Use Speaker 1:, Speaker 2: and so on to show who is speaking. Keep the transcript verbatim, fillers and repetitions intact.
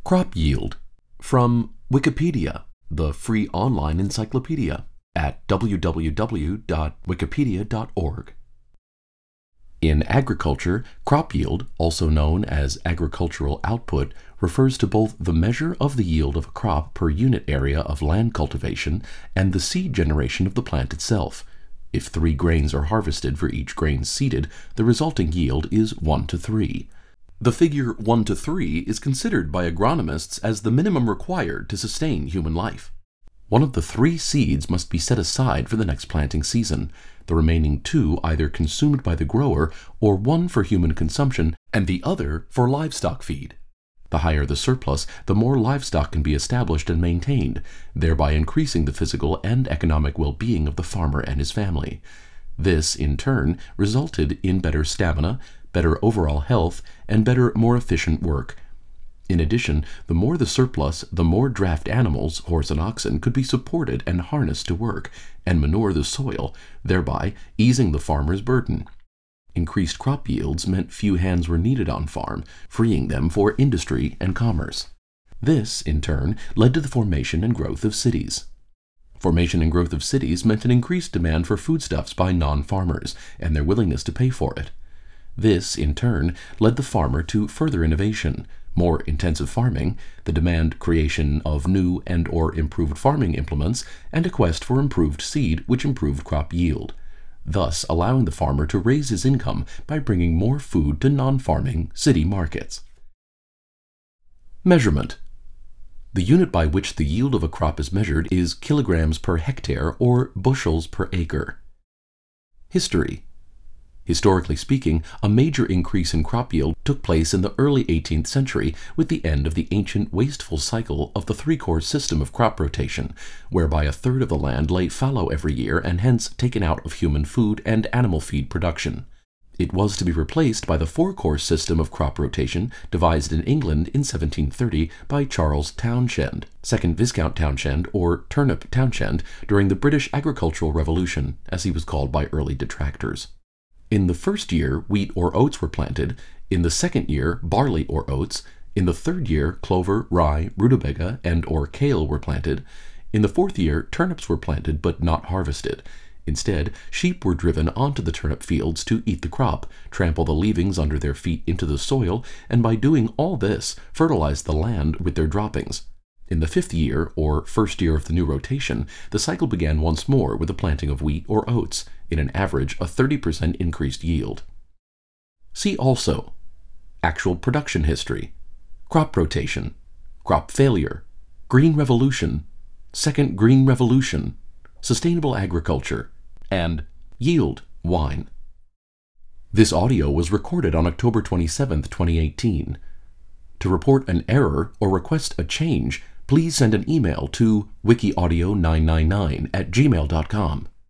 Speaker 1: Crop yield. From Wikipedia, the free online encyclopedia, at w w w dot wikipedia dot org. In agriculture, crop yield, also known as agricultural output, refers to both the measure of the yield of a crop per unit area of land cultivation and the seed generation of the plant itself. If three grains are harvested for each grain seeded, the resulting yield is one to three. The figure one to three is considered by agronomists as the minimum required to sustain human life. One of the three seeds must be set aside for the next planting season, the remaining two either consumed by the grower or one for human consumption and the other for livestock feed. The higher the surplus, the more livestock can be established and maintained, thereby increasing the physical and economic well-being of the farmer and his family. This, in turn, resulted in better stamina, better overall health, and better, more efficient work. In addition, the more the surplus, the more draft animals, horse and oxen, could be supported and harnessed to work and manure the soil, thereby easing the farmer's burden. Increased crop yields meant few hands were needed on farm, freeing them for industry and commerce. This, in turn, led to the formation and growth of cities. Formation and growth of cities meant an increased demand for foodstuffs by non-farmers and their willingness to pay for it. This, in turn, led the farmer to further innovation, more intensive farming, the demand creation of new and or improved farming implements, and a quest for improved seed which improved crop yield, thus allowing the farmer to raise his income by bringing more food to non-farming city markets. Measurement. The unit by which the yield of a crop is measured is kilograms per hectare or bushels per acre. History. Historically speaking, a major increase in crop yield took place in the early eighteenth century with the end of the ancient wasteful cycle of the three-course system of crop rotation, whereby a third of the land lay fallow every year and hence taken out of human food and animal feed production. It was to be replaced by the four-course system of crop rotation devised in England in seventeen thirty by Charles Townshend, second Viscount Townshend, or Turnip Townshend, during the British Agricultural Revolution, as he was called by early detractors. In the first year, wheat or oats were planted. In the second year, barley or oats. In the third year, clover, rye, rutabaga, and or kale were planted. In the fourth year, turnips were planted but not harvested. Instead, sheep were driven onto the turnip fields to eat the crop, trample the leavings under their feet into the soil, and by doing all this, fertilize the land with their droppings. In the fifth year, or first year of the new rotation, the cycle began once more with the planting of wheat or oats, in an average a thirty percent increased yield. See also: actual production history, crop rotation, crop failure, green revolution, second green revolution, sustainable agriculture, and yield wine. This audio was recorded on October twenty-seventh, twenty eighteen. To report an error or request a change, please send an email to wikiaudio nine nine nine at gmail dot com.